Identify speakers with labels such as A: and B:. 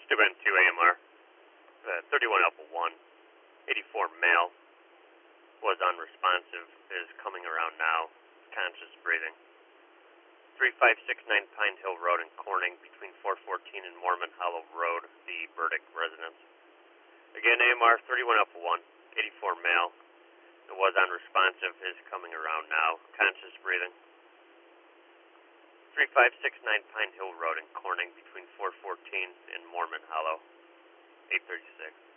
A: Steuben 2 AMR, 31 Alpha 1, 84 male, was unresponsive, is coming around now, conscious breathing. 3569 Pine Hill Road in Corning, between 414 and Mormon Hollow Road, the Burdick residence. Again, AMR 31 Alpha 1, 84 male, it was unresponsive, is coming around now, conscious breathing. 3569 Pine Hill Road in Corning, between 414 and Mormon Hollow, 836.